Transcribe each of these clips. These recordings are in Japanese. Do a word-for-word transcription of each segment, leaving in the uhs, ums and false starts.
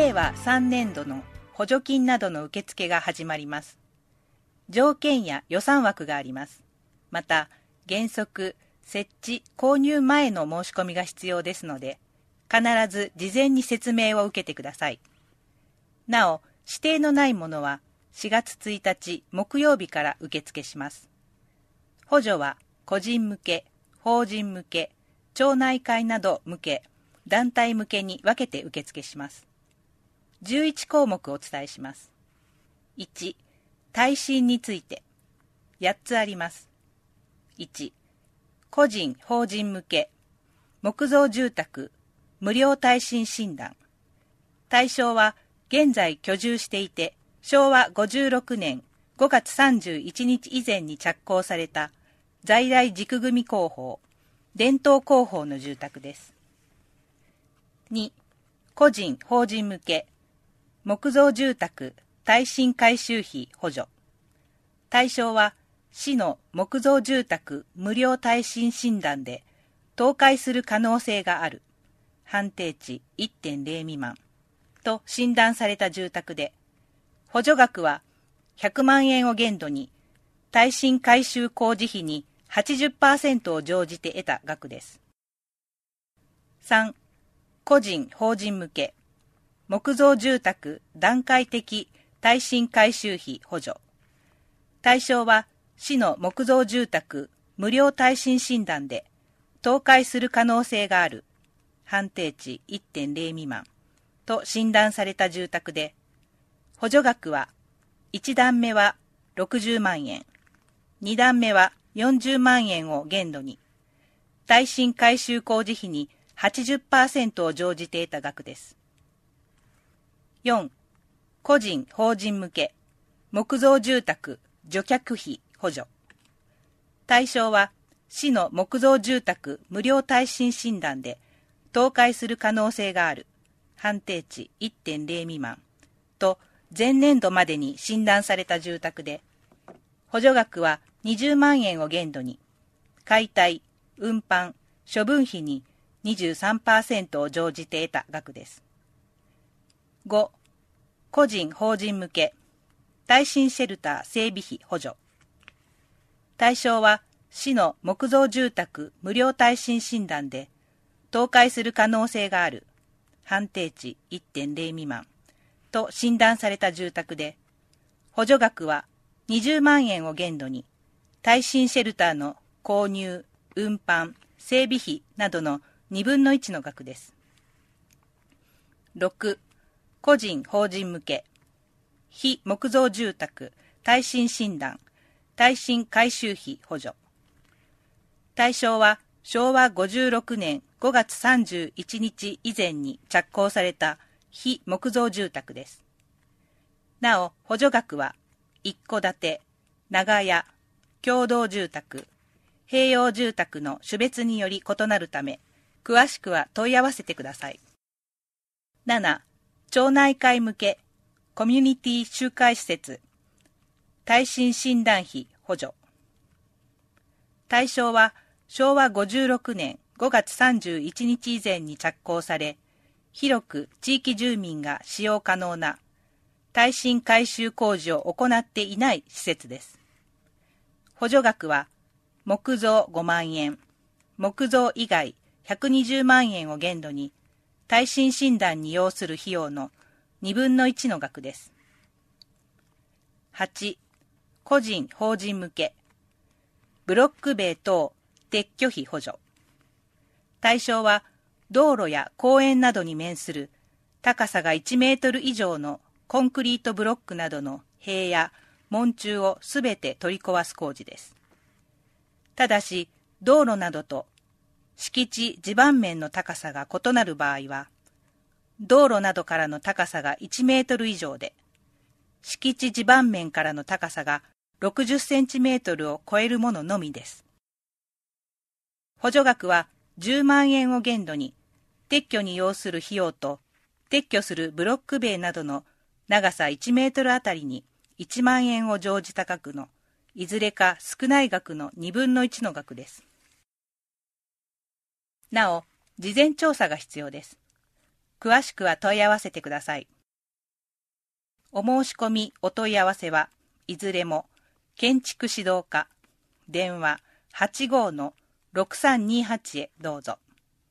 いわさんねんどの補助金などの受付が始まります。条件や予算枠があります。また、原則、設置、購入前の申し込みが必要ですので、必ず事前に説明を受けてください。なお、指定のないものはしがつついたち木曜日から受付します。補助は個人向け、法人向け、町内会など向け、団体向けに分けて受付します。じゅういちこうもくお伝えします。いち、耐震について。やっつあります。いち、個人・法人向け、木造住宅、無料耐震診断。対象は現在居住していて、しょうわごじゅうろくねんごがつさんじゅういちにち以前に着工された在来軸組工法、伝統工法の住宅です。に、個人・法人向け、木造住宅耐震改修費補助。対象は市の木造住宅無料耐震診断で倒壊する可能性がある判定値 いってんゼロ 未満と診断された住宅で、補助額はひゃくまんえんを限度に耐震改修工事費に はちじゅっパーセント を乗じて得た額です。さん、個人・法人向け木造住宅段階的耐震改修費補助。対象は市の木造住宅無料耐震診断で倒壊する可能性がある判定値 いってんゼロ 未満と診断された住宅で、補助額はいちだんめはろくじゅうまんえん、にだんめはよんじゅうまんえんを限度に耐震改修工事費に はちじゅっパーセント を乗じて得た額です。よん、個人・法人向け木造住宅除却費補助。対象は市の木造住宅無料耐震診断で倒壊する可能性がある判定値 いってんゼロ 未満と前年度までに診断された住宅で、補助額はにじゅうまんえんを限度に解体、運搬、処分費に にじゅうさんパーセント を乗じて得た額です。ご、個人・法人向け耐震シェルター整備費補助。対象は市の木造住宅無料耐震診断で倒壊する可能性がある判定値 いってんゼロ 未満と診断された住宅で、補助額はにじゅうまんえんを限度に耐震シェルターの購入、運搬、整備費などのにぶんのいちの額です。ろく、個人・法人向け非木造住宅耐震診断耐震改修費補助。対象はしょうわごじゅうろくねんごがつさんじゅういちにち以前に着工された非木造住宅です。なお、補助額は一戸建て、長屋、共同住宅、併用住宅の種別により異なるため、詳しくは問い合わせてください。なな、町内会向けコミュニティ集会施設耐震診断費補助。対象はしょうわごじゅうろくねんごがつさんじゅういちにち以前に着工され、広く地域住民が使用可能な耐震改修工事を行っていない施設です。補助額は木造ごまんえん、木造以外ひゃくにじゅうまんえんを限度に耐震診断に要する費用のにぶんのいちの額です。はち、個人・法人向けブロック塀等撤去費補助。対象は道路や公園などに面する高さがいちメートル以上のコンクリートブロックなどの塀や門柱をすべて取り壊す工事です。ただし、道路などと敷地地盤面の高さが異なる場合は、道路などからの高さがいちメートル以上で、敷地地盤面からの高さがろくじゅっセンチメートルを超えるもののみです。補助額はじゅうまんえんを限度に、撤去に要する費用と、撤去するブロック塀などの長さいちメートルあたりにいちまんえんを乗じた額の、いずれか少ない額のにぶんのいちの額です。なお、事前調査が必要です。詳しくは問い合わせてください。 お申し込みお問い合わせはいずれも建築指導課電話 はちごーのろくさんにはち へどうぞ。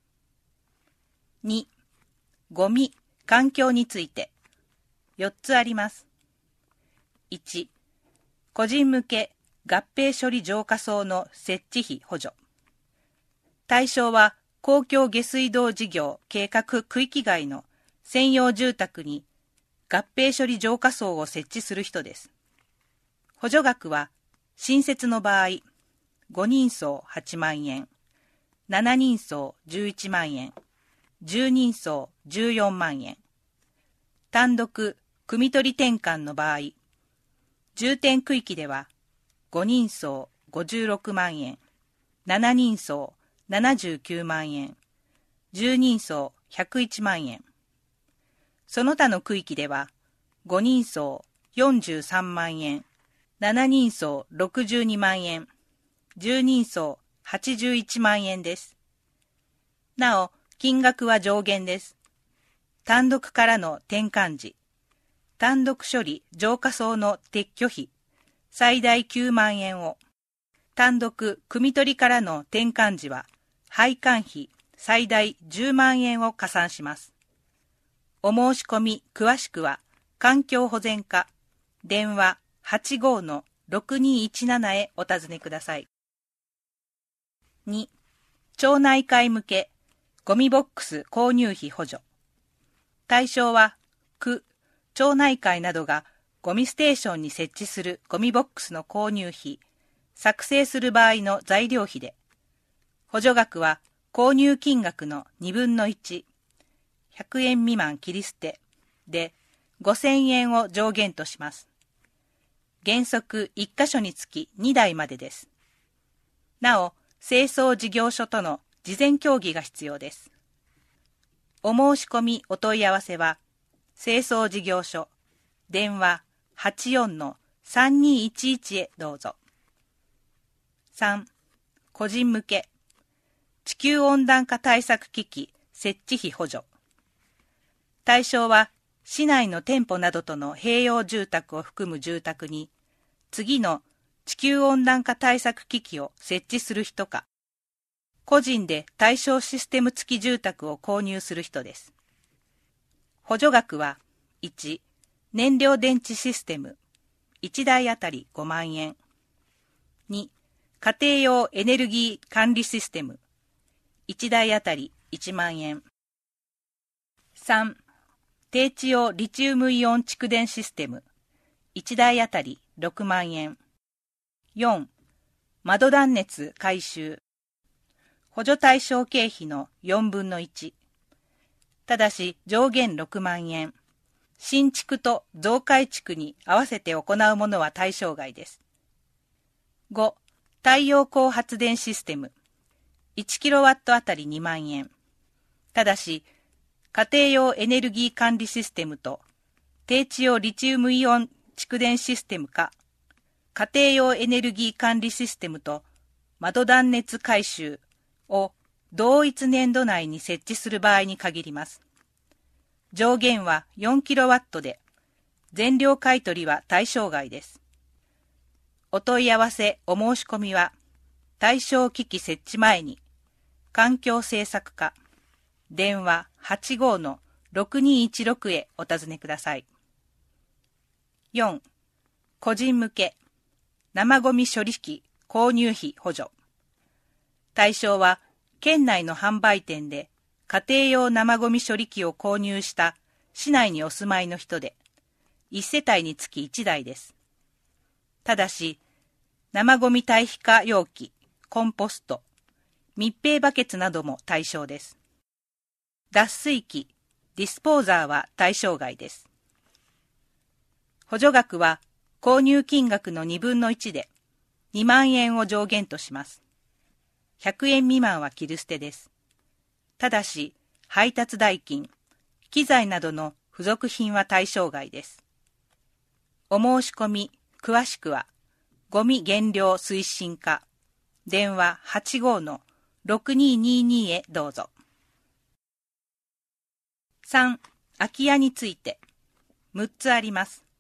に、ゴミ・環境についてよっつあります。いち、個人向け合併処理浄化槽の設置費補助。対象は公共下水道事業計画区域外の専用住宅に合併処理浄化槽を設置する人です。補助額は新設の場合、ごにんそうはちまんえん、しちにんそうじゅういちまんえん、じゅうにんそうじゅうよんまんえん、単独・汲み取り転換の場合、重点区域ではごにんそうごじゅうろくまんえん、しちにんそうななじゅうきゅうまんえん、じゅうにんそうひゃくいちまんえん、その他の区域ではごにんそうよんじゅうさんまんえん、しちにんそうろくじゅうにまんえん、じゅうにんそうはちじゅういちまんえんです。なお、金額は上限です。単独からの転換時、単独処理浄化槽の撤去費、最大きゅうまんえんを、単独汲み取りからの転換時は、配管費最大じゅうまんえんを加算します。お申し込み詳しくは、環境保全課、電話 はちごーのろくにいちなな へお尋ねください。に、町内会向けゴミボックス購入費補助。対象は、区、町内会などがゴミステーションに設置するゴミボックスの購入費、作成する場合の材料費で、補助額は購入金額のにぶんのいち、ひゃくえん未満切り捨てでごせんえんを上限とします。原則いっかしょにつきにだいまでです。なお、清掃事業所との事前協議が必要です。お申し込みお問い合わせは、清掃事業所、電話 はちよんのさんにいちいち へどうぞ。さん、個人向け、地球温暖化対策機器設置費補助。対象は、市内の店舗などとの併用住宅を含む住宅に、次の地球温暖化対策機器を設置する人か、個人で対象システム付き住宅を購入する人です。補助額は、いち、燃料電池システム、いちだいあたりごまんえん。に、家庭用エネルギー管理システム、いちだいあたりいちまんえん。さん、低地用リチウムイオン蓄電システム、いちだいあたりろくまんえん。よん、窓断熱改修。補助対象経費のよんぶんのいち。ただし上限ろくまんえん。新築と増改築に合わせて行うものは対象外です。ご、太陽光発電システム。いちキロワットあたりにまんえん。ただし、家庭用エネルギー管理システムと低地用リチウムイオン蓄電システムか、家庭用エネルギー管理システムと窓断熱改修を同一年度内に設置する場合に限ります。上限はよんキロワットで、全量買取は対象外です。お問い合わせお申し込みは、対象機器設置前に、環境政策課、電話 はちごーのろくにいちろく へお尋ねください。よん、個人向け、生ゴミ処理機購入費補助。対象は、県内の販売店で家庭用生ゴミ処理機を購入した市内にお住まいの人で、いちせたいにつきいちだいです。ただし、生ゴミ堆肥化容器、コンポスト、密閉バケツなども対象です。脱水機、ディスポーザーは対象外です。補助額は購入金額のにぶんのいちでにまんえんを上限とします。ひゃくえん未満は切り捨てです。ただし、配達代金、機材などの付属品は対象外です。お申し込み、詳しくは、ゴミ減量推進課、電話 はちごーのろくにーにーにー へどうぞ。さん、空き家について、むっつあります。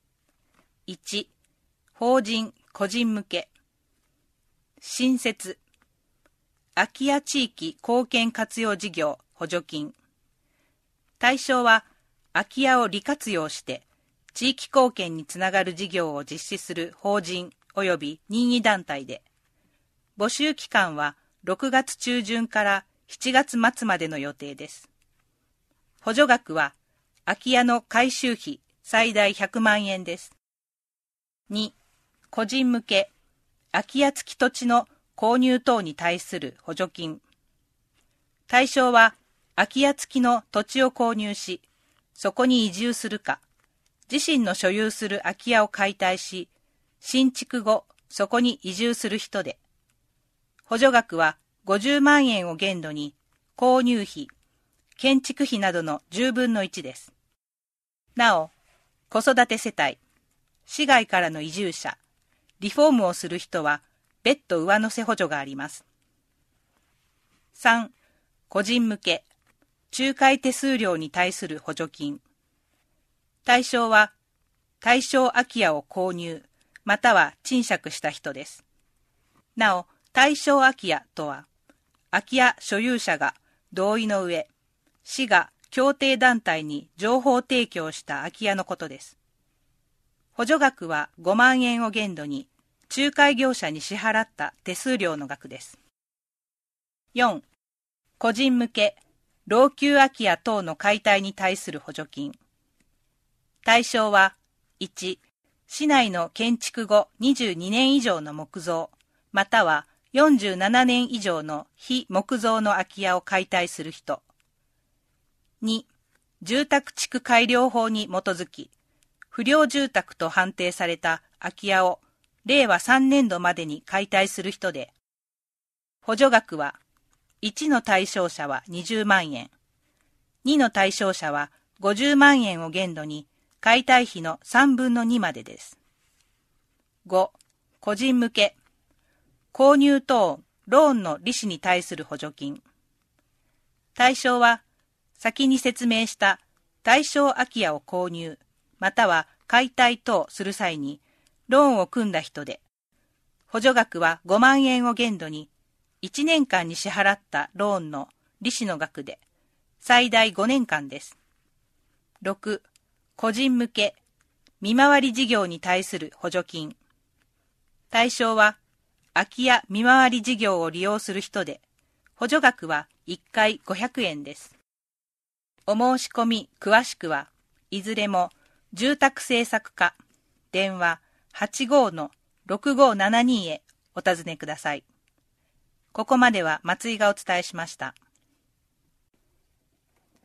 いち、法人・個人向け。新設。空き家地域貢献活用事業補助金。対象は、空き家を利活用して地域貢献につながる事業を実施する法人及び任意団体で、募集期間はろくがつ中旬からしちがつ末までの予定です。補助額は空き家の改修費最大ひゃくまんえんです。に、個人向け空き家付き土地の購入等に対する補助金。対象は空き家付きの土地を購入し、そこに移住するか、自身の所有する空き家を解体し、新築後、そこに移住する人で、補助額はごじゅうまんえんを限度に、購入費、建築費などのじゅうぶんのいちです。なお、子育て世帯、市外からの移住者、リフォームをする人は、別途上乗せ補助があります。さん、個人向け、仲介手数料に対する補助金。対象は、対象空き家を購入、または賃借した人です。なお、対象空き家とは、空き家所有者が同意の上、市が協定団体に情報提供した空き家のことです。補助額はごまんえんを限度に、仲介業者に支払った手数料の額です。よん、個人向け、老朽空き家等の解体に対する補助金。対象は、いち、市内の建築後にじゅうにねん以上の木造、またはよんじゅうななねん以上の非木造の空き家を解体する人。に、住宅地区改良法に基づき、不良住宅と判定された空き家をれいわさんねんどまでに解体する人で、補助額はいちの対象者はにじゅうまんえん、にの対象者はごじゅうまんえんを限度に解体費のさんぶんのにまでです。ご、個人向け、購入等ローンの利子に対する補助金。対象は、先に説明した対象空き家を購入、または解体等する際にローンを組んだ人で、補助額はごまんえんを限度に、いちねんかんに支払ったローンの利子の額で、最大ごねんかんです。ろく、個人向け、見回り事業に対する補助金。対象は、空き家見回り事業を利用する人で、補助額はいっかいごひゃくえんです。お申し込み詳しくは、いずれも住宅政策課、電話 はちごーのろくごーななに へお尋ねください。ここまでは松井がお伝えしました。